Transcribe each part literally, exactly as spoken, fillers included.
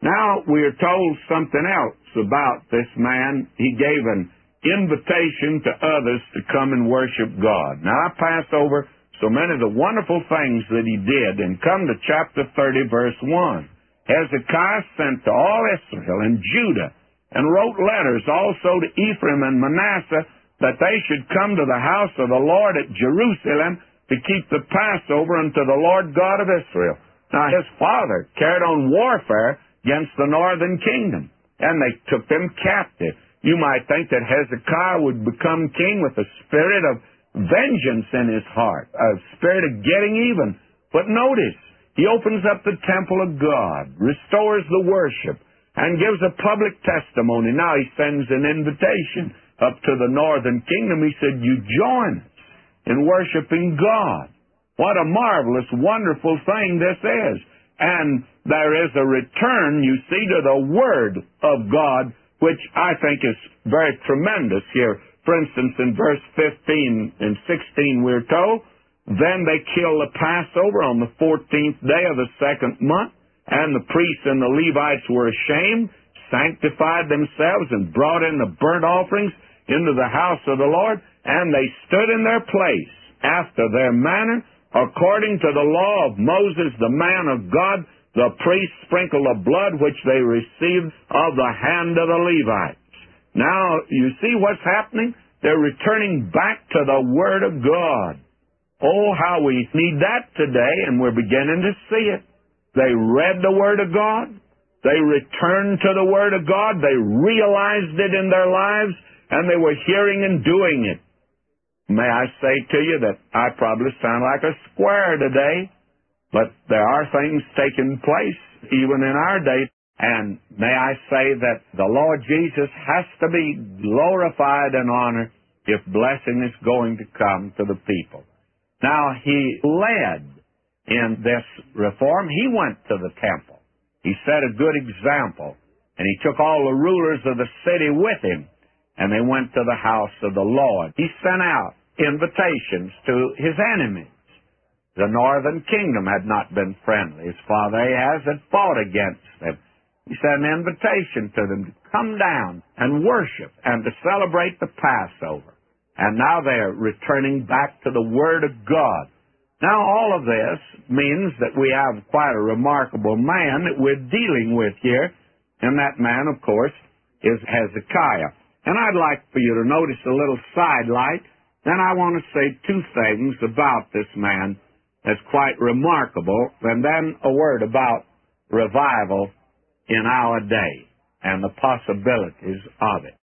Now we are told something else about this man. He gave an invitation to others to come and worship God. Now I pass over so many of the wonderful things that he did and come to chapter thirty, verse one. Hezekiah sent to all Israel and Judah and wrote letters also to Ephraim and Manasseh that they should come to the house of the Lord at Jerusalem to keep the Passover unto the Lord God of Israel. Now his father carried on warfare against the northern kingdom, and they took them captive. You might think that Hezekiah would become king with a spirit of vengeance in his heart, a spirit of getting even. But notice, he opens up the temple of God, restores the worship, and gives a public testimony. Now he sends an invitation up to the northern kingdom. He said, you join us in worshiping God. What a marvelous, wonderful thing this is. And there is a return, you see, to the Word of God, which I think is very tremendous here. For instance, in verse fifteen and sixteen, we're told, then they killed the Passover on the fourteenth day of the second month, and the priests and the Levites were ashamed, sanctified themselves, and brought in the burnt offerings into the house of the Lord, and they stood in their place after their manner, according to the law of Moses, the man of God. The priests sprinkled the blood which they received of the hand of the Levites. Now, you see what's happening? They're returning back to the Word of God. Oh, how we need that today, and we're beginning to see it. They read the Word of God. They returned to the Word of God. They realized it in their lives, and they were hearing and doing it. May I say to you that I probably sound like a square today, but there are things taking place even in our day. And may I say that the Lord Jesus has to be glorified and honored if blessing is going to come to the people. Now, he led in this reform. He went to the temple. He set a good example, and he took all the rulers of the city with him, and they went to the house of the Lord. He sent out invitations to his enemies. The northern kingdom had not been friendly. His father Ahaz had fought against them. He sent an invitation to them to come down and worship and to celebrate the Passover. And now they are returning back to the Word of God. Now all of this means that we have quite a remarkable man that we're dealing with here. And that man, of course, is Hezekiah. And I'd like for you to notice a little sidelight. Then I want to say two things about this man that's quite remarkable, and then a word about revival in our day and the possibilities of it.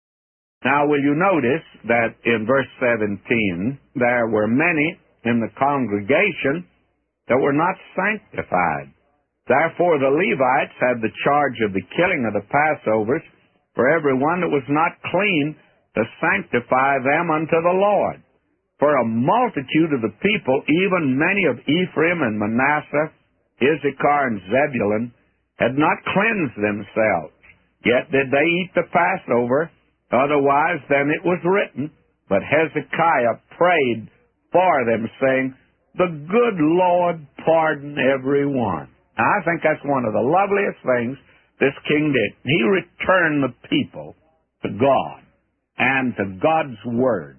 Now, will you notice that in verse seventeen, there were many in the congregation that were not sanctified. Therefore, the Levites had the charge of the killing of the Passovers for every one that was not clean, to sanctify them unto the Lord. For a multitude of the people, even many of Ephraim and Manasseh, Issachar and Zebulun, had not cleansed themselves. Yet did they eat the Passover, otherwise than it was written. But Hezekiah prayed for them, saying, the good Lord pardon every one. Now, I think that's one of the loveliest things this king did. He returned the people to God and to God's Word,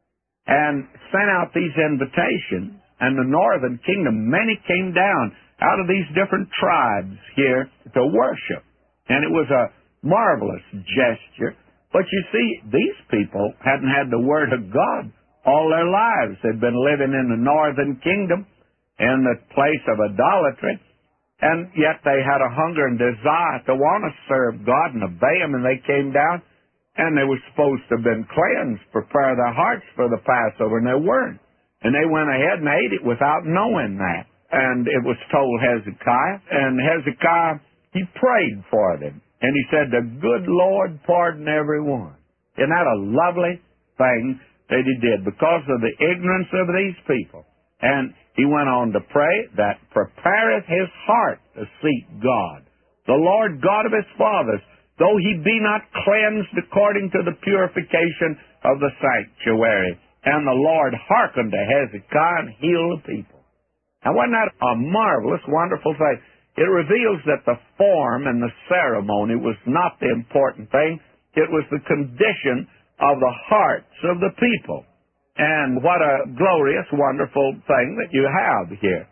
and sent out these invitations. And the northern kingdom, many came down out of these different tribes here to worship. And it was a marvelous gesture. But you see, these people hadn't had the Word of God all their lives. They'd been living in the northern kingdom in the place of idolatry. And yet they had a hunger and desire to want to serve God and obey Him. And they came down, and they were supposed to have been cleansed, prepare their hearts for the Passover, and they weren't. And they went ahead and ate it without knowing that. And it was told Hezekiah, and Hezekiah, he prayed for them. And he said, the good Lord pardon every one. Isn't that a lovely thing that he did because of the ignorance of these people? And he went on to pray that prepareth his heart to seek God, the Lord God of his fathers, though he be not cleansed according to the purification of the sanctuary. And the Lord hearkened to Hezekiah and healed the people. Now, wasn't that a marvelous, wonderful thing? It reveals that the form and the ceremony was not the important thing. It was the condition of the hearts of the people. And what a glorious, wonderful thing that you have here.